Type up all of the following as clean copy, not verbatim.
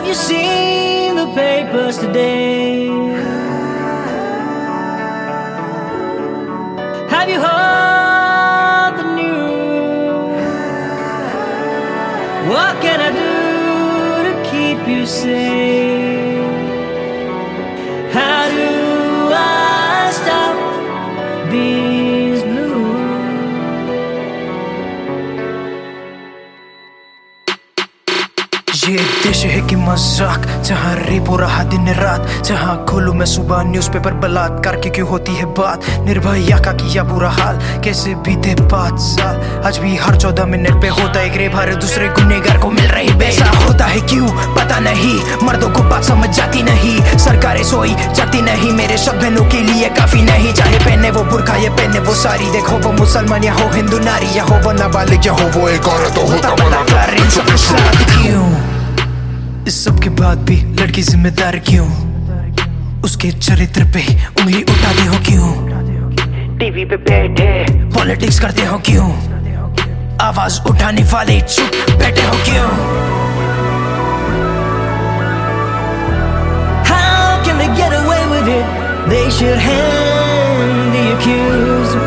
Have you seen the papers today? Have you heard the news? What can I do to keep you safe? How do I stop these blues? ये देश है कि मजाक, जहाँ rape हो रहा दिन रात, जहाँ खोलूं मैं सुबह न्यूज़पेपर बलात्कार की क्यों होती है बात, निर्भया का किया बुरा हाल, कैसे बीते 5 साल। आज भी हर 14 मिनट पे होता है रेप, हर दूसरे गुनहगार को मिल रही बेल। ऐसा होता है क्यों पता नहीं, मर्दों को बात समझ जाती नहीं, सरकारें सोई जाती नहीं, मेरे शब्द बहनों के लिए काफी नहीं। चाहे पहने वो बुर्का या पहने वो साड़ी, देखो वो मुसलमान या हो हिंदू नारी, या हो वो नाबालिग या हो वो एक औरत, हो बलात्कार इन सबके साथ क्यों? इस सब के बाद भी लड़की जिम्मेदार क्यों? उसके चरित्र पे उंगली उठाते हो क्यों? टीवी पे बैठे पॉलिटिक्स करते हो क्यों? आवाज उठाने वाले चुप बैठे हो क्यों? How can they get away with it? They should hang the accused.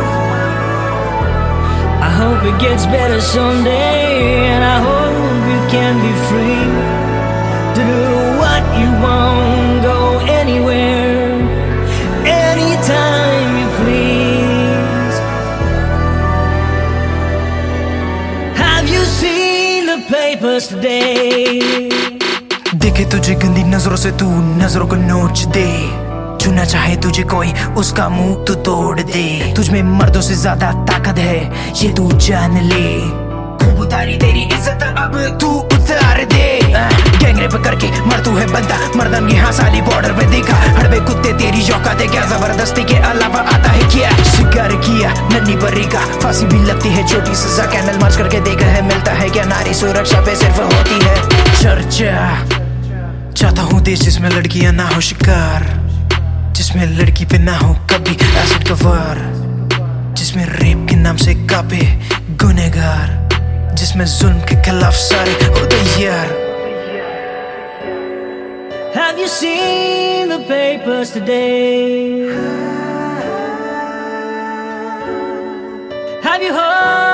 I hope it gets better someday, and I hope you can be free to do what you want, go anywhere, anytime you please. Have you seen the papers today? देखे तुझे गंदी नजरों से तू नजरों को नोच दे, छूना चाहे तुझे कोई उसका मुंह तू तोड़ दे। तुझ में मर्दों से ज्यादा ताकत है ये तू जान ले, खूब उतारी तेरी इज्जत अब तू उतार दे। गैंग रेप करके मर तू है बंदा, मर्दम यहाँ साली बॉर्डर पे देखा, हड़बे कुत्ते तेरी औकात है क्या? जबरदस्ती के अलावा आता है क्या? शिकार किया नन्ही बरी का, फांसी भी लगती है छोटी सजा, कैंडल मार्च करके देखा है मिलता है क्या? नारी सुरक्षा पे सिर्फ होती है चर्चा। चाहता हूँ देश जिसमें लड़कियां ना हो शिकार, जिसमें लड़की पे ना हो कभी एसिड का वार, जिसमें रेप के नाम से कापे गुनहगार, जिसमें जुल्म के खिलाफ सारे हो तैयार। Have you seen the papers today? Have you heard